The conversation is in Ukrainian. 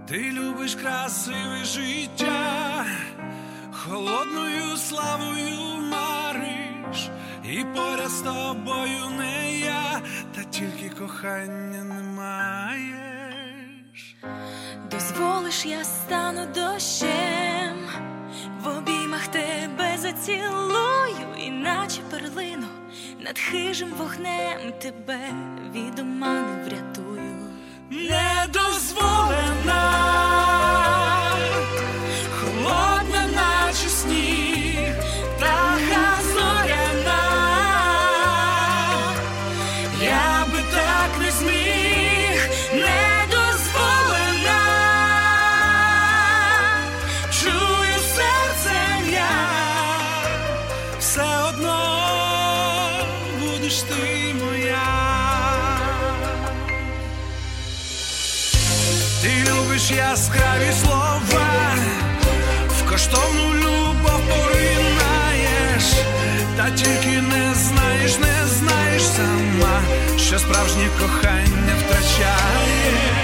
Ти любиш красиве життя, холодною славою мариш, і поряд з тобою не я, та тільки кохання не маєш. Дозволиш, я стану дощем, в обіймах тебе зацілую, іначе перлину над хижим вогнем тебе від омани врятую. Недозволена, холодна, наче сніг, птаха зоряна, я би так не зміг. Недозволена, чую серцем я, все одно будеш ти моя. Ти любиш яскраві слова, в коштовну любов поринаєш, та тільки не знаєш сама, що справжнє кохання втрачає.